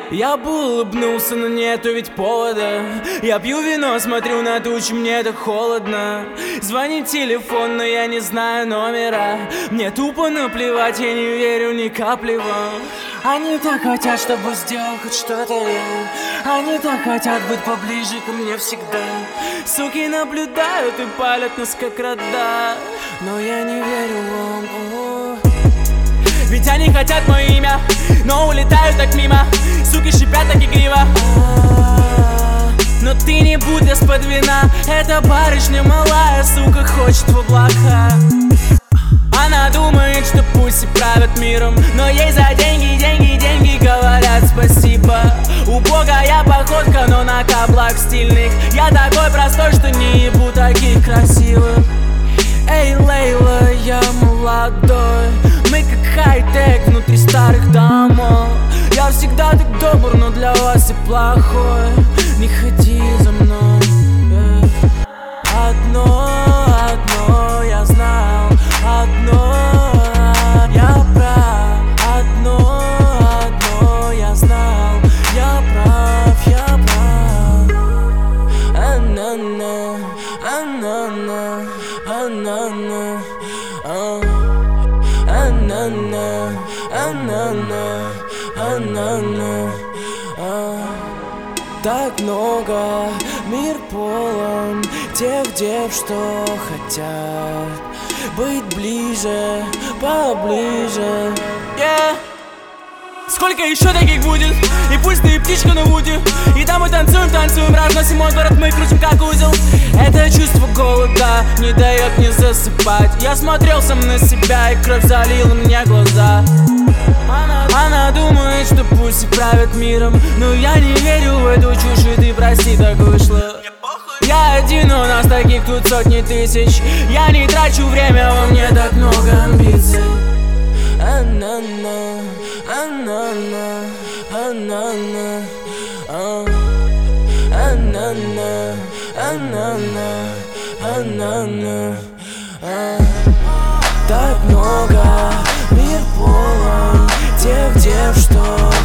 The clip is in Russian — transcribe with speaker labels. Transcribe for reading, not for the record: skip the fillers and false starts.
Speaker 1: Я бы улыбнулся, но нету ведь повода. Я пью вино, смотрю на тучи, мне так холодно. Звонит телефон, но я не знаю номера. Мне тупо наплевать, я не верю ни капли вам. Они так хотят, чтобы сделал хоть что-то я. Они так хотят быть поближе ко мне всегда. Суки наблюдают и палят нас как рода. Но я не верю вам. Ведь они хотят мое имя, но улетают так мимо. Суки шипят так игриво. Но ты не будь из-под вина. Эта барышня малая, сука, хочет в облака. Она думает, что пусть правят миром, но ей за деньги, деньги, деньги говорят спасибо. Убогая походка, но на каблах стильных. Я такой простой, что не ебу таких красивых. Эй, Лейла, я молодой. Мы как хай-тек внутри старых домов. Я всегда так добр, но для вас и плохой. Не ходи за мной. Одно я знал. Одно я прав. Одно я знал. Я прав, я прав. А-на-на, а-на-на, а-на-на, а-на-на, а-на-на, а-на-на. Так много, мир полон тех дев, что хотят быть ближе, поближе. Сколько еще таких будет? И пусть ты и птичка на вуде. И да, мы танцуем, танцуем, разносим мой город, мы крутим как узел. Это чувство голода не дает мне засыпать. Я смотрел сам на себя, и кровь залила мне глаза. Она думает, что пусть правят миром, но я не верю в эту чушь, и ты прости, так вышло. Я один, у нас таких тут сотни тысяч. Я не трачу время, во мне так много амбиций. А-на-на, а-на-на, а-на-на, а-на-на, а-на-на, а-на-на. Так много, мир полон тех дев, что